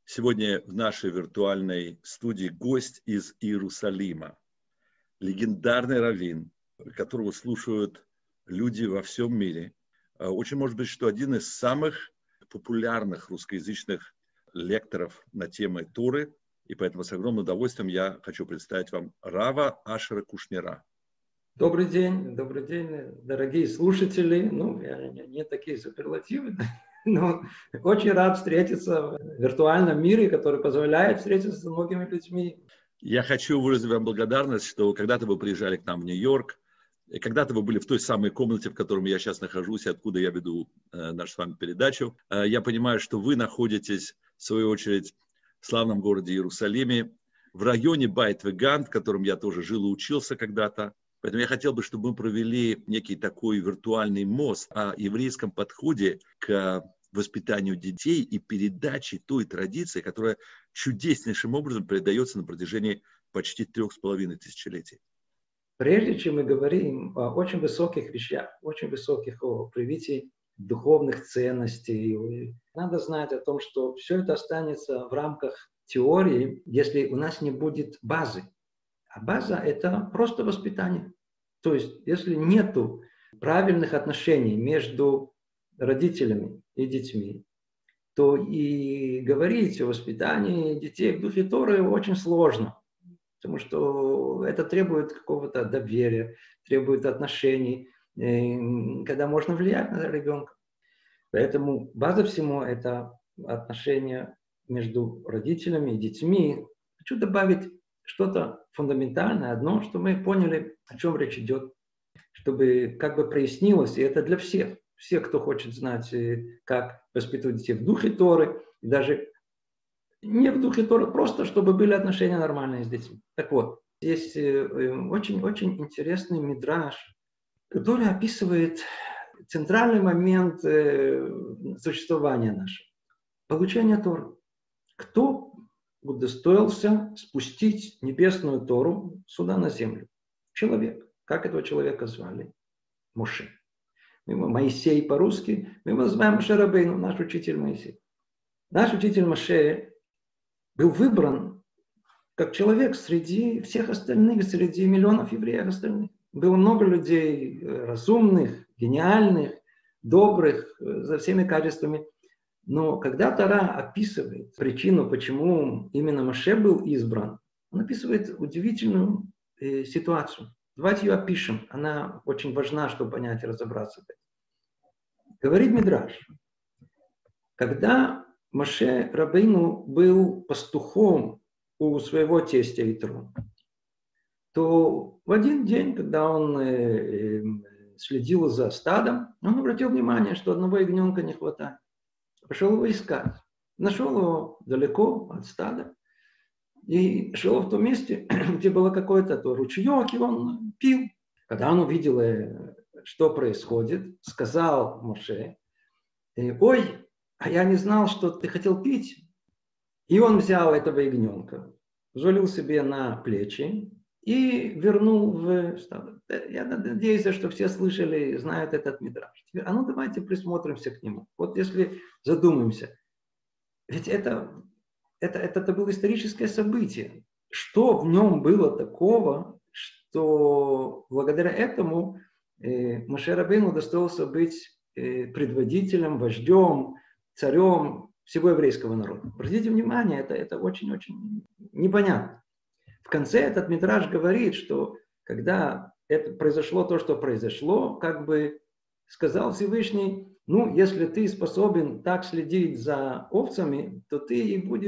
Сегодня в нашей виртуальной студии гость из Иерусалима, легендарный раввин, которого слушают люди во всем мире. Очень может быть, что один из самых популярных русскоязычных лекторов на темы Торы, и поэтому с огромным удовольствием я хочу представить вам Рава Ашера Кушнира. Добрый день, дорогие слушатели. Не такие суперлативы, но очень рад встретиться в виртуальном мире, который позволяет встретиться с многими людьми. Я хочу выразить вам благодарность, что когда-то вы приезжали к нам в Нью-Йорк, и когда-то вы были в той самой комнате, в которой я сейчас нахожусь, и откуда я веду нашу с вами передачу. Я понимаю, что вы находитесь, в свою очередь, в славном городе Иерусалиме, в районе Байт-Веган, в котором я тоже жил и учился когда-то. Поэтому я хотел бы, чтобы мы провели некий такой виртуальный мост о еврейском подходе к воспитанию детей и передаче той традиции, которая чудеснейшим образом передается на протяжении почти 3,5 тысячелетий. Прежде чем мы говорим о очень высоких вещах, очень высоких о привитии духовных ценностей, надо знать о том, что все это останется в рамках теории, если у нас не будет базы. А база – это просто воспитание. То есть, если нет правильных отношений между родителями и детьми, то и говорить о воспитании детей в духе Торы очень сложно. Потому что это требует какого-то доверия, требует отношений, когда можно влиять на ребенка. Поэтому база всему – это отношения между родителями и детьми. Хочу добавить что-то фундаментальное, одно, что мы поняли, о чем речь идет, чтобы как бы прояснилось, и это для всех. Все, кто хочет знать, как воспитывать детей в духе Торы, и даже не в духе Торы, просто чтобы были отношения нормальные с детьми. Так вот, есть очень-очень интересный мидраш, который описывает центральный момент существования нашего. Получение Торы. Кто удостоился спустить небесную Тору сюда на землю? Человек. Как этого человека звали? Моше. Моисей по-русски. Мы его называем Моше Рабейну, наш учитель Моисей. Наш учитель Моше был выбран как человек среди всех остальных, среди миллионов евреев остальных. Было много людей разумных, гениальных, добрых, за всеми качествами. Но когда Тора описывает причину, почему именно Моше был избран, он описывает удивительную ситуацию. Давайте ее опишем. Она очень важна, чтобы понять и разобраться в этом. Говорит Мидраш, когда Моше Рабейну был пастухом у своего тестя Итро, то в один день, когда он следил за стадом, он обратил внимание, что одного ягненка не хватает. Пошел его искать. Нашел его далеко от стада. И шел в том месте, где было какой-то ручеек, и он пил. Когда он увидел, что происходит, сказал Моше: «Ой, а я не знал, что ты хотел пить». И он взял этого ягненка, взвалил себе на плечи и вернул в стадо. Я надеюсь, что все слышали и знают этот мидраш. Теперь, давайте присмотримся к нему. Вот если задумаемся, ведь это было историческое событие. Что в нем было такого, что благодаря этому Моше Рабейну удостоился быть предводителем, вождем, царем всего еврейского народа. Обратите внимание, это очень-очень непонятно. В конце этот мидраш говорит, что когда это произошло то, что произошло, как бы сказал Всевышний: если ты способен так следить за овцами, то ты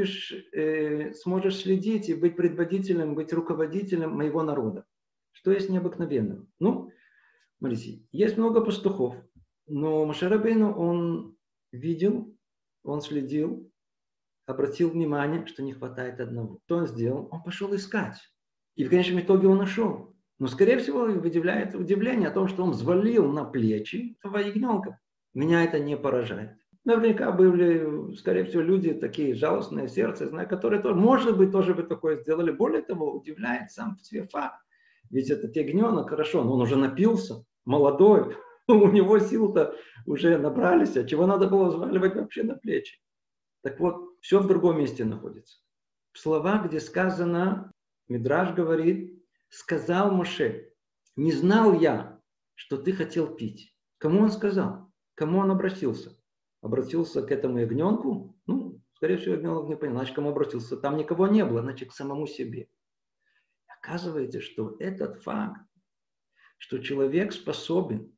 и сможешь следить и быть предводителем, быть руководителем моего народа. Что есть необыкновенного? Смотрите, есть много пастухов, но Моше Рабейну он видел, он следил, обратил внимание, что не хватает одного. Что он сделал? Он пошел искать. И в конечном итоге он нашел. Но, скорее всего, выделяет удивление о том, что он взвалил на плечи этого ягненка. Меня это не поражает. Наверняка были, скорее всего, люди такие жалостные сердце, которые тоже, может быть, тоже бы такое сделали. Более того, удивляет сам факт. Ведь этот ягненок, хорошо, но он уже напился, молодой, у него сил-то уже набрались, а чего надо было взваливать вообще на плечи. Так вот, все в другом месте находится. В словах, где сказано, Мидраш говорит, сказал Моше, не знал я, что ты хотел пить. Кому он сказал? Кому он обратился? Обратился к этому ягненку? Ну, скорее всего, ягненок не понял. Значит, кому обратился? Там никого не было, значит, к самому себе. Оказывается, что этот факт, что человек способен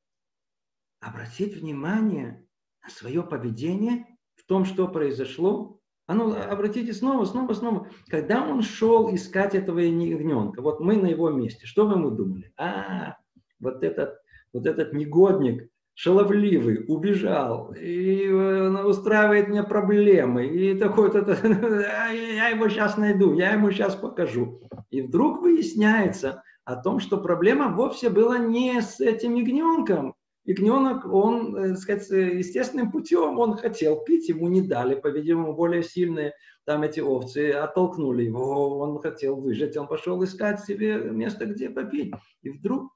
обратить внимание на свое поведение в том, что произошло. Обратите снова. Когда он шел искать этого ягненка, вот мы на его месте, что вы ему думали? Вот этот негодник, шаловливый, убежал, и устраивает мне проблемы, и я его сейчас найду, я ему сейчас покажу. И вдруг выясняется о том, что проблема вовсе была не с этим ягненком. Ягненок, он, так сказать, естественным путем, он хотел пить, ему не дали, по-видимому, более сильные там эти овцы оттолкнули его, он хотел выжить, он пошел искать себе место, где попить. И вдруг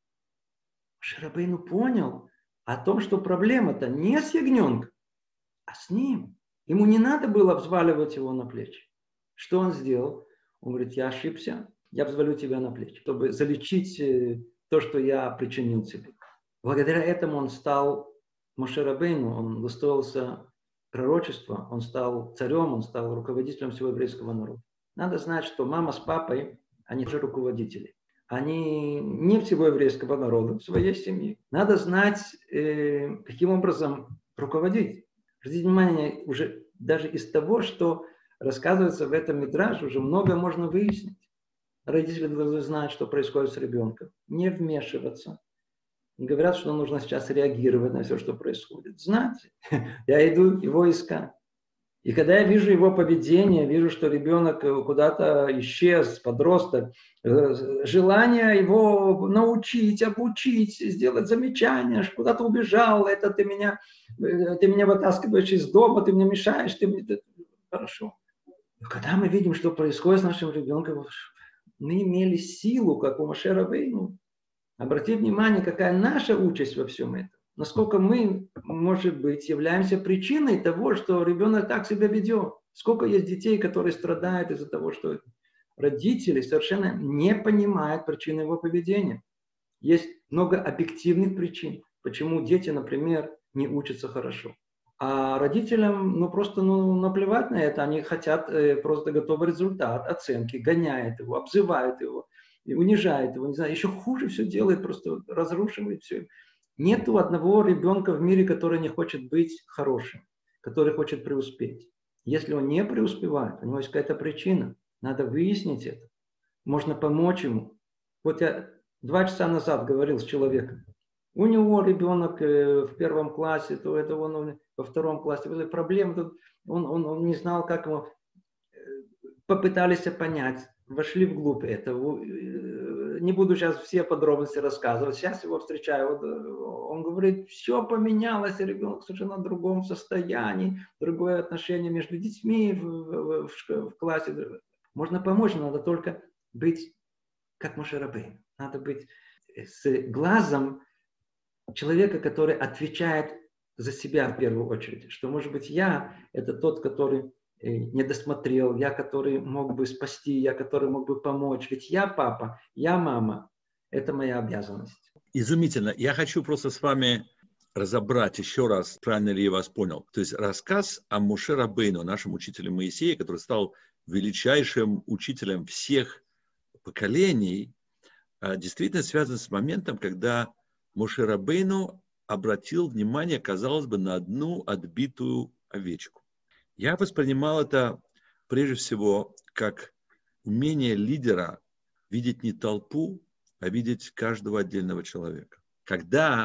Моше Рабейну понял о том, что проблема-то не с ягненком, а с ним. Ему не надо было взваливать его на плечи. Что он сделал? Он говорит, я ошибся, я взвалю тебя на плечи, чтобы залечить то, что я причинил тебе. Благодаря этому он стал Моше Рабейну, он удостоился пророчества, он стал царем, он стал руководителем всего еврейского народа. Надо знать, что мама с папой, они же руководители. Они не всего еврейского народа, своей семьи. Надо знать, каким образом руководить. Обратите внимание, уже даже из того, что рассказывается в этом мидраше, уже многое можно выяснить. Родители должны знать, что происходит с ребенком. Не вмешиваться. Говорят, что нужно сейчас реагировать на все, что происходит. Знать. Я иду его искать. И когда я вижу его поведение, вижу, что ребенок куда-то исчез, подросток, желание его научить, обучить, сделать замечание, что куда-то убежал, это ты меня вытаскиваешь из дома, ты мне мешаешь, хорошо. Но когда мы видим, что происходит с нашим ребенком, мы имели силу, как у Моше Рабейну. Обратите внимание, какая наша участь во всем этом. Насколько мы, может быть, являемся причиной того, что ребенок так себя ведет. Сколько есть детей, которые страдают из-за того, что родители совершенно не понимают причины его поведения. Есть много объективных причин, почему дети, например, не учатся хорошо. А родителям просто наплевать на это. Они хотят просто готовый результат, оценки, гоняют его, обзывают его. И унижает его, не знаю, еще хуже все делает, просто разрушивает все. Нету одного ребенка в мире, который не хочет быть хорошим, который хочет преуспеть. Если он не преуспевает, у него есть какая-то причина, надо выяснить это. Можно помочь ему. Вот я 2 часа назад говорил с человеком. У него ребенок в 1 классе, то это он во 2 классе. Были проблемы, он не знал, как ему. Попытались понять. Вошли вглубь этого. Не буду сейчас все подробности рассказывать. Сейчас его встречаю. Он говорит, все поменялось, ребенок совершенно в другом состоянии, другое отношение между детьми в классе. Можно помочь, надо только быть как Моше Рабейну. Надо быть с глазом человека, который отвечает за себя в первую очередь. Что, может быть, я это тот, который не досмотрел, я, который мог бы спасти, я, который мог бы помочь. Ведь я папа, я мама. Это моя обязанность. Изумительно. Я хочу просто с вами разобрать еще раз, правильно ли я вас понял. То есть рассказ о Моше Рабейну, нашем учителе Моисея, который стал величайшим учителем всех поколений, действительно связан с моментом, когда Моше Рабейну обратил внимание, казалось бы, на одну отбитую овечку. Я воспринимал это прежде всего как умение лидера видеть не толпу, а видеть каждого отдельного человека. Когда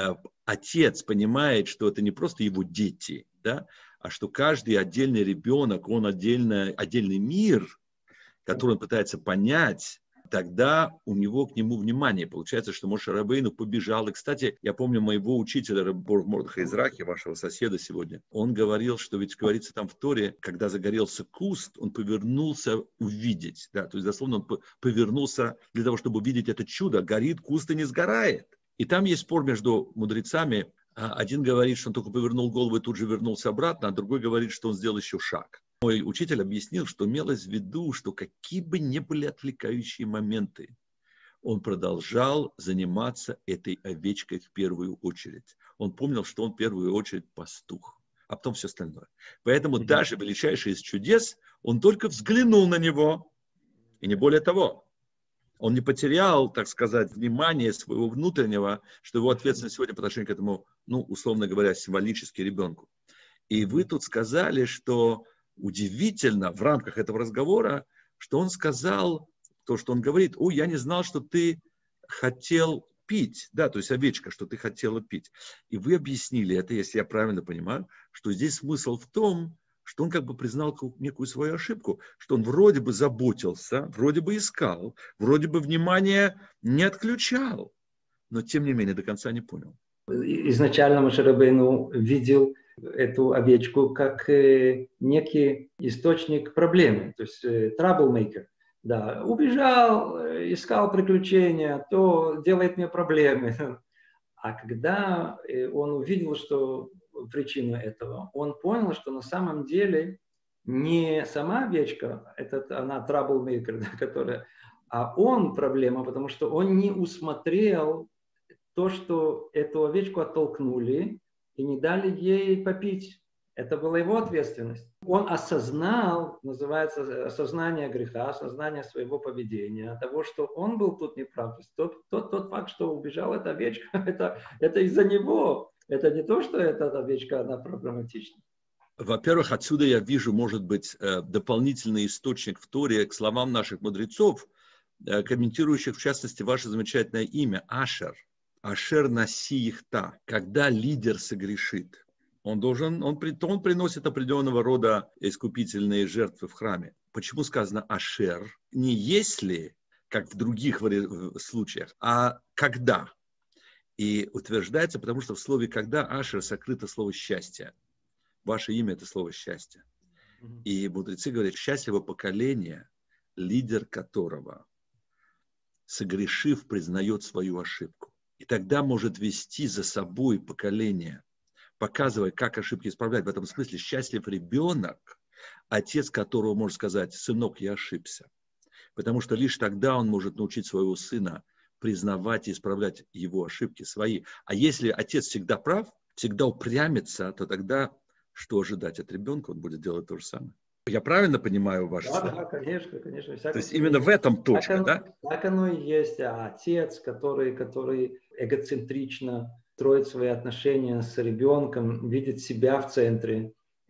отец понимает, что это не просто его дети, да, а что каждый отдельный ребенок, он отдельный мир, который он пытается понять, тогда у него к нему внимание. Получается, что Моше Рабейну побежал. И, кстати, я помню моего учителя Рабби Мордехай Эзрахи, вашего соседа сегодня. Он говорил, что ведь говорится там в Торе, когда загорелся куст, он повернулся увидеть. Да? То есть, дословно, он повернулся для того, чтобы увидеть это чудо. Горит куст и не сгорает. И там есть спор между мудрецами, Один говорит, что он только повернул голову и тут же вернулся обратно, а другой говорит, что он сделал еще шаг. Мой учитель объяснил, что имелось в виду, что какие бы ни были отвлекающие моменты, он продолжал заниматься этой овечкой в первую очередь. Он помнил, что он в первую очередь пастух, а потом все остальное. Поэтому даже величайший из чудес, он только взглянул на него, и не более того. Он не потерял, так сказать, внимание своего внутреннего, что его ответственность сегодня по отношению к этому, ну, условно говоря, символически ребенку. И вы тут сказали, что удивительно в рамках этого разговора, что он сказал то, что он говорит: ой, я не знал, что ты хотел пить, да, то есть овечка, что ты хотела пить. И вы объяснили это, если я правильно понимаю, что здесь смысл в том, что он как бы признал некую свою ошибку, что он вроде бы заботился, вроде бы искал, вроде бы внимание не отключал, но тем не менее до конца не понял. Изначально Моше Рабейну видел эту овечку как некий источник проблемы, то есть troublemaker. Да, убежал, искал приключения, то делает мне проблемы. А когда он увидел, что причину этого, он понял, что на самом деле не сама овечка, она troublemaker, да, которая, а он проблема, потому что он не усмотрел то, что эту овечку оттолкнули и не дали ей попить. Это была его ответственность. Он осознал, называется осознание греха, осознание своего поведения, того, что он был тут неправ. Тот факт, что убежала эта овечка, это из-за него. Это не то, что эта овечка, она проблематична. Во-первых, отсюда я вижу, может быть, дополнительный источник в Торе к словам наших мудрецов, комментирующих, в частности, ваше замечательное имя – Ашер. Ашер наси ихта. Когда лидер согрешит, он приносит определенного рода искупительные жертвы в храме. Почему сказано Ашер? Не если, как в других случаях, а когда. И утверждается, потому что в слове «когда» Ашер сокрыто слово «счастье». Ваше имя – это слово «счастье». И мудрецы говорят, счастливое поколение, лидер которого, согрешив, признает свою ошибку. И тогда может вести за собой поколение, показывая, как ошибки исправлять. В этом смысле счастлив ребенок, отец которого может сказать: сынок, я ошибся. Потому что лишь тогда он может научить своего сына признавать и исправлять его ошибки свои. А если отец всегда прав, всегда упрямится, то тогда что ожидать от ребенка? Он будет делать то же самое. Я правильно понимаю ваше слово? Да, конечно. То есть именно в этом точка, да? Так оно и есть. А отец, который эгоцентрично строит свои отношения с ребенком, видит себя в центре,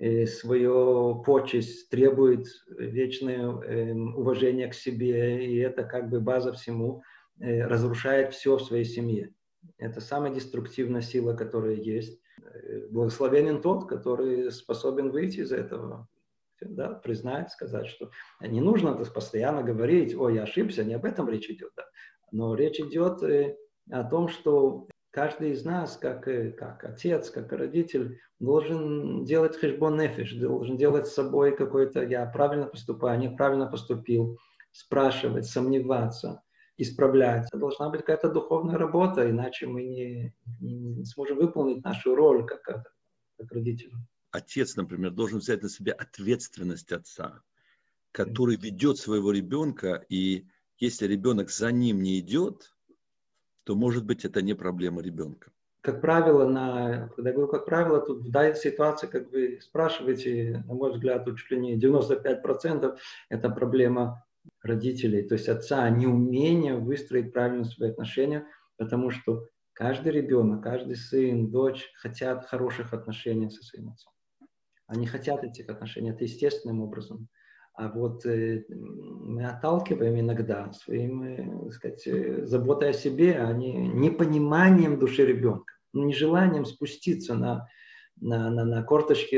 свою почесть, требует вечное уважение к себе, и это как бы база всему, разрушает все в своей семье. Это самая деструктивная сила, которая есть. Благословенен тот, который способен выйти из этого, да, признать, сказать, что не нужно постоянно говорить: ой, я ошибся, не об этом речь идет. Да. Но речь идет о том, что каждый из нас, как отец, как родитель, должен делать хэшбон нефеш, должен делать с собой какой-то: я правильно поступаю, неправильно поступил, спрашивать, сомневаться, исправлять. Это должна быть какая-то духовная работа, иначе мы не сможем выполнить нашу роль как родители. Отец, например, должен взять на себя ответственность отца, который ведет своего ребенка, и если ребенок за ним не идет, то, может быть, это не проблема ребенка. Как правило, когда я говорю как правило, тут в данной ситуации, как вы спрашиваете, на мой взгляд, чуть ли не 95% это проблема родителей, то есть отца, неумение выстроить правильно свои отношения, потому что каждый ребенок, каждый сын, дочь хотят хороших отношений со своим отцом. Они хотят этих отношений, это естественным образом. А вот мы отталкиваем иногда своим, так сказать, заботой о себе, а не непониманием души ребенка, нежеланием спуститься на корточки,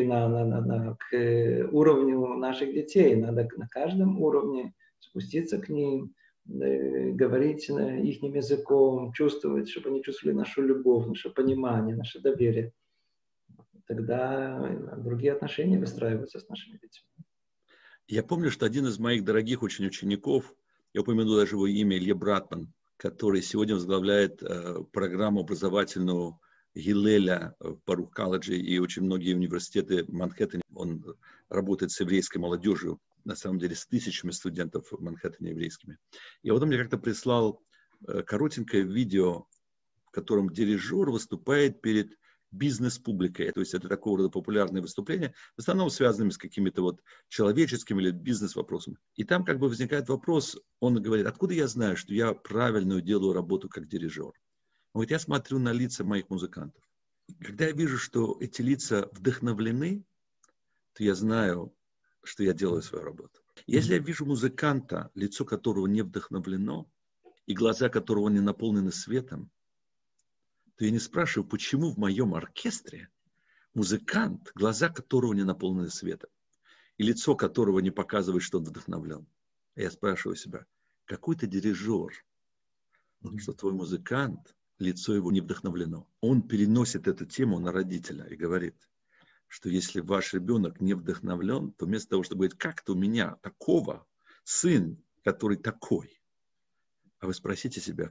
к уровню наших детей. Надо на каждом уровне спуститься к ним, говорить их языком, чувствовать, чтобы они чувствовали нашу любовь, наше понимание, наше доверие. Тогда другие отношения выстраиваются с нашими детьми. Я помню, что один из моих дорогих очень учеников, я упомяну даже его имя, Илья Братман, который сегодня возглавляет программу образовательную Гиллеля в Барух колледже и очень многие университеты Манхэттена. Он работает с еврейской молодежью, на самом деле с тысячами студентов в Манхэттене еврейскими. И вот он мне как-то прислал коротенькое видео, в котором дирижер выступает перед бизнес-публикой. То есть это такого рода популярные выступления, в основном связанными с какими-то вот человеческими или бизнес-вопросами. И там как бы возникает вопрос, он говорит, откуда я знаю, что я правильную делаю работу как дирижер? Он говорит, я смотрю на лица моих музыкантов. Когда я вижу, что эти лица вдохновлены, то я знаю, что я делаю свою работу. Если я вижу музыканта, лицо которого не вдохновлено, и глаза которого не наполнены светом, то я не спрашиваю, почему в моем оркестре музыкант, глаза которого не наполнены светом, и лицо которого не показывает, что он вдохновлен. Я спрашиваю себя, какой ты дирижер, что твой музыкант, лицо его не вдохновлено. Он переносит эту тему на родителя и говорит, что если ваш ребенок не вдохновлен, то вместо того, чтобы говорить, как-то у меня такого сын, который такой, а вы спросите себя,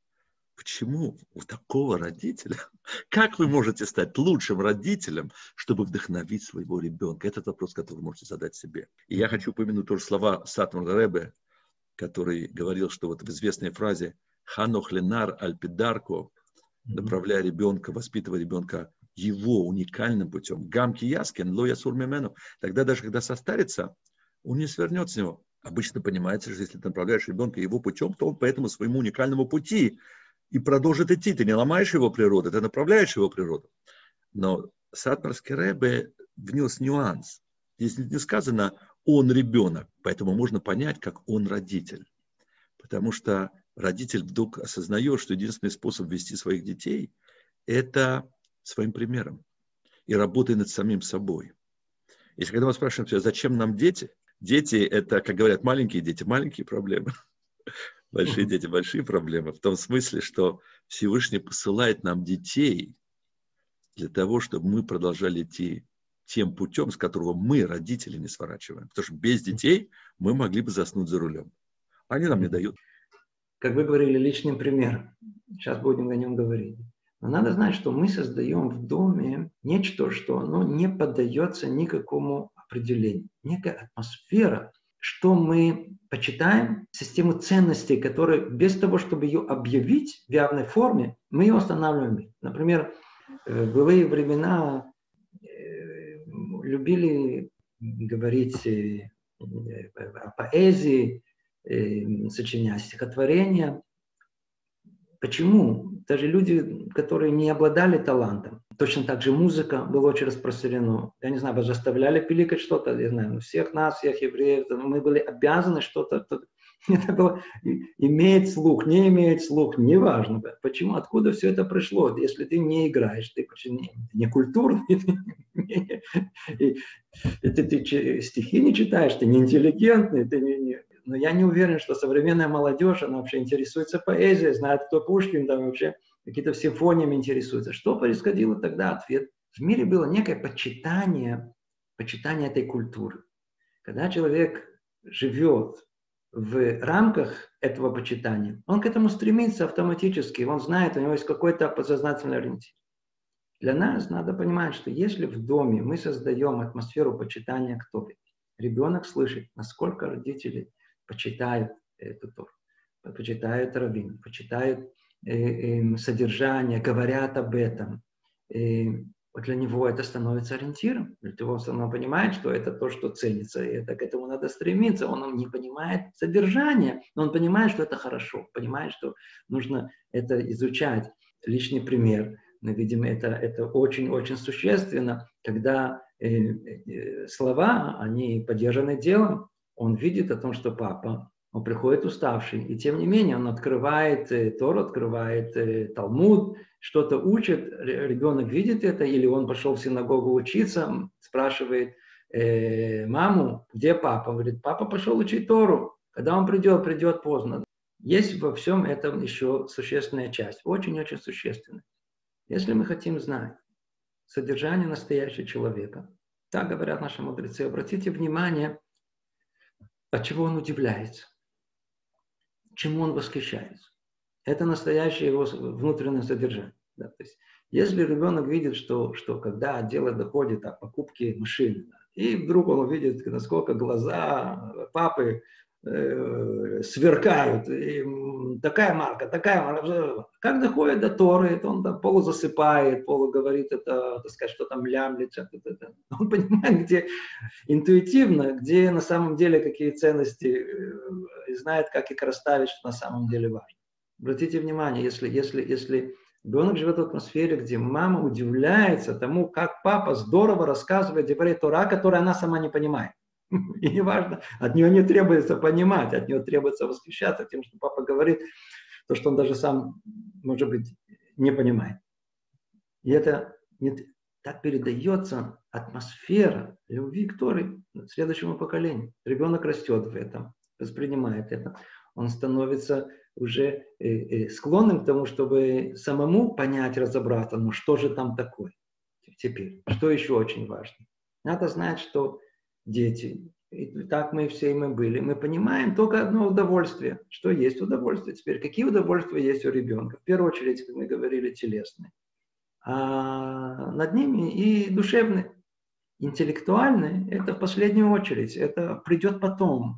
почему у такого родителя, как вы можете стать лучшим родителем, чтобы вдохновить своего ребенка? Этот вопрос, который вы можете задать себе. И я хочу упомянуть тоже слова Сатмара Ребе, который говорил, что вот в известной фразе «Ханох ленар альпидарко», направляя ребенка, воспитывая ребенка его уникальным путем, «Гамки яскин, ло ясур мимену», тогда даже когда состарится, он не свернет с него. Обычно понимается, что если ты направляешь ребенка его путем, то он по этому своему уникальному пути и продолжит идти. Ты не ломаешь его природу, ты направляешь его природу. Но Сатмарский Ребе внес нюанс. Здесь не сказано «он ребенок», поэтому можно понять, как он родитель. Потому что родитель вдруг осознает, что единственный способ вести своих детей – это своим примером и работой над самим собой. Если когда мы спрашиваем себя, зачем нам дети? Дети – это, как говорят, маленькие дети, маленькие проблемы. Большие дети, большие проблемы. В том смысле, что Всевышний посылает нам детей для того, чтобы мы продолжали идти тем путем, с которого мы, родители, не сворачиваем. Потому что без детей мы могли бы заснуть за рулем. Они нам не дают. Как вы говорили, личным примером. Сейчас будем о нем говорить. Но надо знать, что мы создаем в доме нечто, что оно не поддается никакому определению. Некая атмосфера, что мы почитаем, систему ценностей, которые без того, чтобы ее объявить в явной форме, мы ее устанавливаем. Например, в былые времена любили говорить о поэзии, сочинять стихотворения. Почему? Даже люди, которые не обладали талантом. Точно так же музыка была очень распространена. Я не знаю, вас заставляли пиликать что-то, я знаю, всех нас, всех евреев, мы были обязаны что-то. Это было, имеет слух, не имеет слух, неважно. Почему, откуда все это пришло? Если ты не играешь, ты не культурный, ты стихи не читаешь, ты не интеллигентный, но я не уверен, что современная молодежь, она вообще интересуется поэзией, знает, кто Пушкин, там вообще какие-то симфониями интересуется. Что происходило тогда? Ответ. В мире было некое почитание этой культуры. Когда человек живет в рамках этого почитания, он к этому стремится автоматически, он знает, у него есть какой-то подсознательный ориентир. Для нас надо понимать, что если в доме мы создаем атмосферу почитания к Торе, ребенок слышит, насколько родители почитают эту Тору, почитают раввин, почитают содержание, говорят об этом. Вот для него это становится ориентиром. Для того, что он понимает, что это то, что ценится, и это, к этому надо стремиться. Он не понимает содержание, но он понимает, что это хорошо, понимает, что нужно это изучать. Личный пример. Мы видим, это очень-очень существенно, когда слова, они поддержаны делом. Он видит о том, что папа, он приходит уставший, и тем не менее он открывает Тору, открывает Талмуд, что-то учит, ребенок видит это, или он пошел в синагогу учиться, спрашивает маму, где папа? Он говорит, папа пошел учить Тору, когда он придет поздно. Есть во всем этом еще существенная часть, очень-очень существенная. Если мы хотим знать содержание настоящего человека, так говорят наши мудрецы, обратите внимание, от чего он удивляется, чему он восхищается. Это настоящее его внутреннее содержание. Да? То есть Если ребенок видит, что когда дело доходит о покупке машины, и вдруг он увидит, насколько глаза папы сверкают, и такая марка, как доходит до Торы, то он там полузасыпает, полуговорит это, так сказать, что там лямлит, он понимает, где интуитивно, где на самом деле какие ценности, и знает, как их расставить, что на самом деле важно. Обратите внимание, если ребенок живет в атмосфере, где мама удивляется тому, как папа здорово рассказывает Деврей Тора, который она сама не понимает. И неважно, от нее не требуется понимать, от нее требуется восхищаться тем, что папа говорит, то, что он даже сам, может быть, не понимает. И это так передается атмосфера любви к Торе следующему поколению. Ребенок растет в этом, воспринимает это. Он становится уже склонным к тому, чтобы самому понять, разобраться, ну что же там такое теперь. Что еще очень важно. Надо знать, что дети, и так мы все мы были, мы понимаем только одно удовольствие, что есть удовольствие. Теперь, какие удовольствия есть у ребенка? В первую очередь, как мы говорили, телесные. А над ними и душевные. Интеллектуальные – это в последнюю очередь, это придет потом.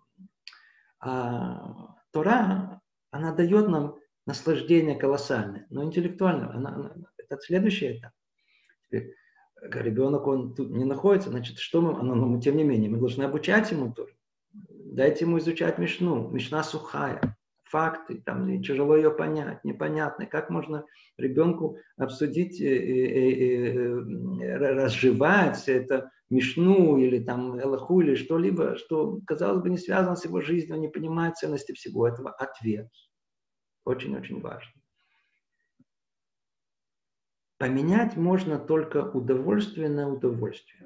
А Тора, она дает нам наслаждение колоссальное, но интеллектуальное, это следующий этап. Теперь, ребенок, он тут не находится, значит, что мы, тем не менее, мы должны обучать ему Тору. Дайте ему изучать Мишну. Мишна сухая, факты, там тяжело ее понять, непонятно. Как можно ребенку обсудить, разжевать это Мишну или там Элаху или что-либо, что, казалось бы, не связано с его жизнью, он не понимает ценности всего этого. Ответ. Очень-очень важно. Поменять можно только удовольствие на удовольствие.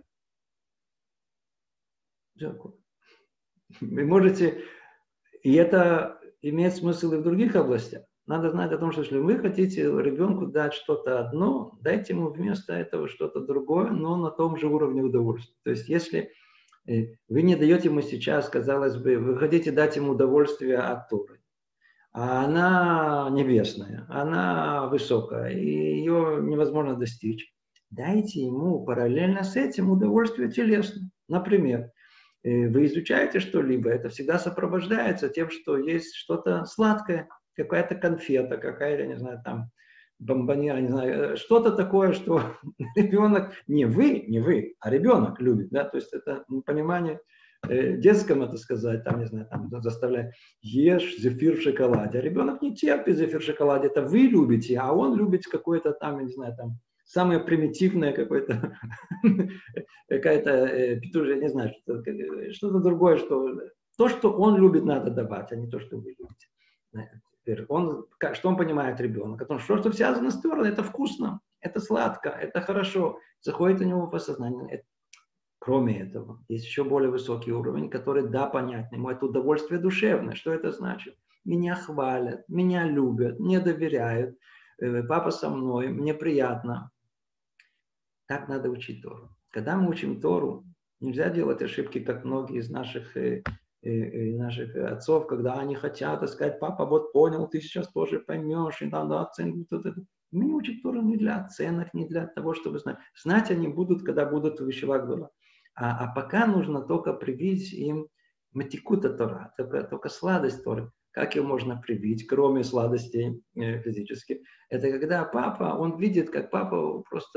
Вы можете, и это имеет смысл и в других областях. Надо знать о том, что если вы хотите ребенку дать что-то одно, дайте ему вместо этого что-то другое, но на том же уровне удовольствия. То есть если вы не даете ему сейчас, казалось бы, вы хотите дать ему удовольствие от Торы, а она небесная, она высокая, и ее невозможно достичь. Дайте ему параллельно с этим удовольствие телесное. Например, вы изучаете что-либо, это всегда сопровождается тем, что есть что-то сладкое, какая-то конфета, какая-то, не знаю, там, бомбония, не знаю, что-то такое, что ребенок, не вы, а ребенок любит, да, то есть это понимание детском, это сказать, там, не знаю, там заставляет, ешь зефир в шоколаде, а ребенок не терпит зефир в шоколаде, это вы любите, а он любит какое-то там, я не знаю, там, самое примитивное какое-то, какая-то петушья, не знаю, что-то другое, что то, что он любит, надо давать, а не то, что вы любите. Теперь что он понимает, ребенок? О том, что связано с Торой, это вкусно, это сладко, это хорошо, заходит у него в сознание. Кроме этого, есть еще более высокий уровень, который, да, понятный, ему это удовольствие душевное. Что это значит? Меня хвалят, меня любят, мне доверяют, папа со мной, мне приятно. Так надо учить Тору. Когда мы учим Тору, нельзя делать ошибки, как многие из наших отцов, когда они хотят сказать, папа, вот понял, ты сейчас тоже поймешь, и надо оценивать вот это. Мы не учим Тору не для оценок, не для того, чтобы знать. Знать они будут, когда будут в Ишива Гдола. А пока нужно только привить им матикута Тора, только сладость Торы. Как ее можно привить, кроме сладостей физических? Это когда папа, он видит, как папа просто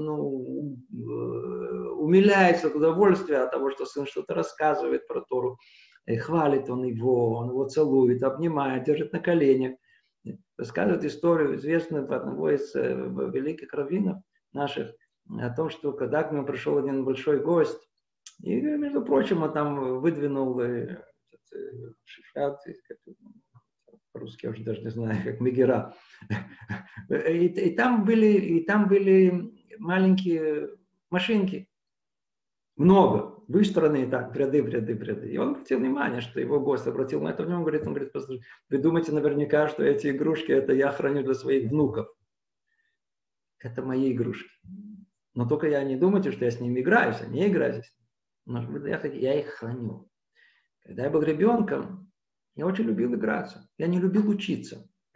умиляется от удовольствия от того, что сын что-то рассказывает про Тору. Хвалит он его целует, обнимает, держит на коленях. Рассказывает историю, известную одного из великих раввинов наших, о том, что когда к нему пришел один большой гость, и, между прочим, он там выдвинул шифрат, по-русски я уже даже не знаю, как мегера. И там были маленькие машинки, много, выстроенные так, в ряды. И он обратил внимание, что его гость обратил на это внимание, он говорит, послушайте, вы думаете наверняка, что эти игрушки, это я храню для своих внуков. Это мои игрушки. Но только я не думайте, что я с ними играюсь, а не играюсь. Я их храню. Когда я был ребенком, я очень любил играться. Я не любил учиться.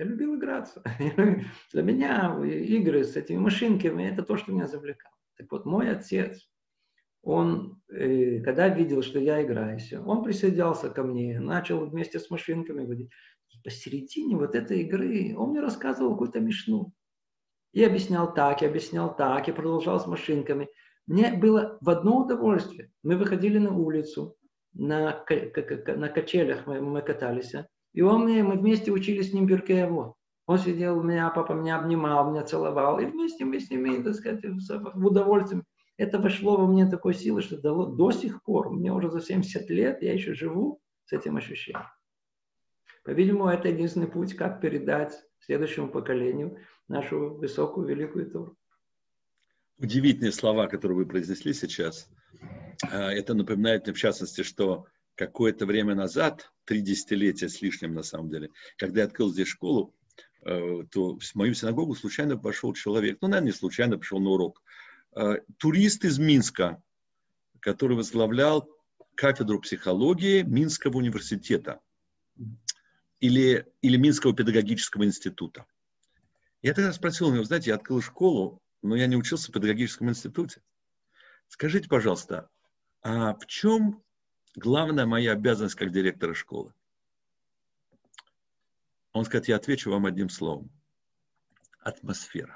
Я любил играться. Для меня игры с этими машинками – это то, что меня завлекало. Так вот, мой отец, он, когда видел, что я играюсь, он присоединялся ко мне, начал вместе с машинками водить. И посередине вот этой игры он мне рассказывал какую-то мишну. И объяснял так, и продолжал с машинками. Мне было в одно удовольствие. Мы выходили на улицу, на качелях мы катались, и мы вместе учились с ним Перкей Авот. Он сидел у меня, папа меня обнимал, меня целовал, и вместе мы с ними, так сказать, в удовольствие. Это вошло во мне такой силы, что до сих пор, мне уже за 70 лет, я еще живу с этим ощущением. По-видимому, это единственный путь, как передать следующему поколению нашу высокую, великую Тору. Удивительные слова, которые вы произнесли сейчас. Это напоминает мне, в частности, что какое-то время назад, 3 десятилетия с лишним на самом деле, когда я открыл здесь школу, то в мою синагогу случайно пошел человек, наверное, не случайно пришел на урок, турист из Минска, который возглавлял кафедру психологии Минского университета или Минского педагогического института. Я тогда спросил у него, знаете, я открыл школу, но я не учился в педагогическом институте. Скажите, пожалуйста, а в чем главная моя обязанность как директора школы? Он сказал, я отвечу вам одним словом. Атмосфера.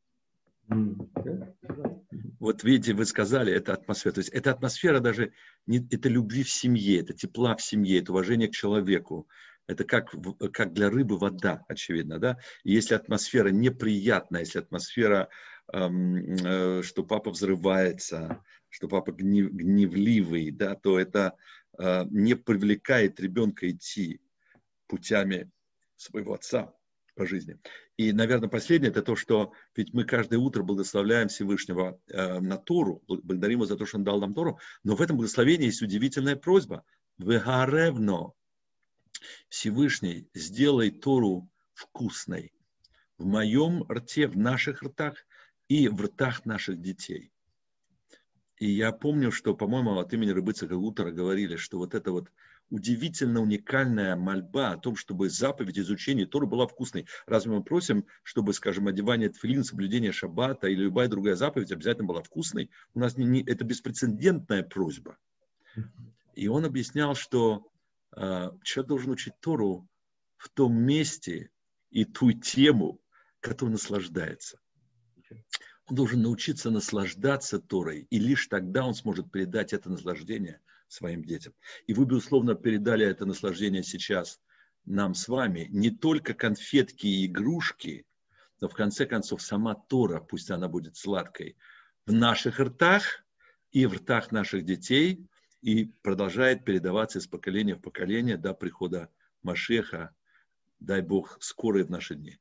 Вот видите, вы сказали, это атмосфера. То есть это атмосфера даже, это любви в семье, это тепла в семье, это уважение к человеку. Это как для рыбы вода, очевидно, да? И если атмосфера неприятная, если атмосфера, что папа взрывается, что папа гневливый, да, то это не привлекает ребенка идти путями своего отца по жизни. И, наверное, последнее, это то, что ведь мы каждое утро благословляем Всевышнего на Тору, благодарим его за то, что он дал нам Тору, но в этом благословении есть удивительная просьба. Вегаревно. Всевышний, сделай Тору вкусной в моем рте, в наших ртах и в ртах наших детей. И я помню, что, по-моему, от имени Рабы Ицхака Гутера говорили, что вот эта вот удивительно уникальная мольба о том, чтобы заповедь изучения Торы была вкусной. Разве мы просим, чтобы, скажем, одевание тфилин, соблюдение шаббата или любая другая заповедь обязательно была вкусной? У нас это беспрецедентная просьба. И он объяснял, что человек должен учить Тору в том месте и ту тему, которой наслаждается. Он должен научиться наслаждаться Торой, и лишь тогда он сможет передать это наслаждение своим детям. И вы, безусловно, передали это наслаждение сейчас нам с вами. Не только конфетки и игрушки, но в конце концов сама Тора, пусть она будет сладкой, в наших ртах и в ртах наших детей, и продолжает передаваться из поколения в поколение до прихода Машеха, дай Бог, скорые в наши дни.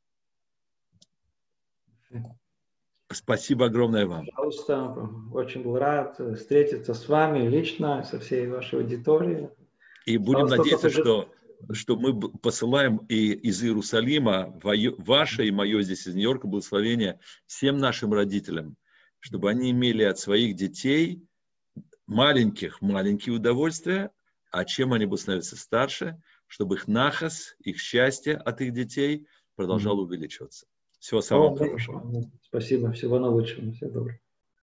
Спасибо огромное вам. Пожалуйста, очень был рад встретиться с вами лично, со всей вашей аудиторией. И будем надеяться, что мы посылаем и из Иерусалима ваше и мое здесь из Нью-Йорка благословение всем нашим родителям, чтобы они имели от своих детей маленькие удовольствия, а чем они будут становиться старше, чтобы их нахас, их счастье от их детей продолжало увеличиваться. Всего самого хорошего. Спасибо, всего наилучшего. Всего доброго.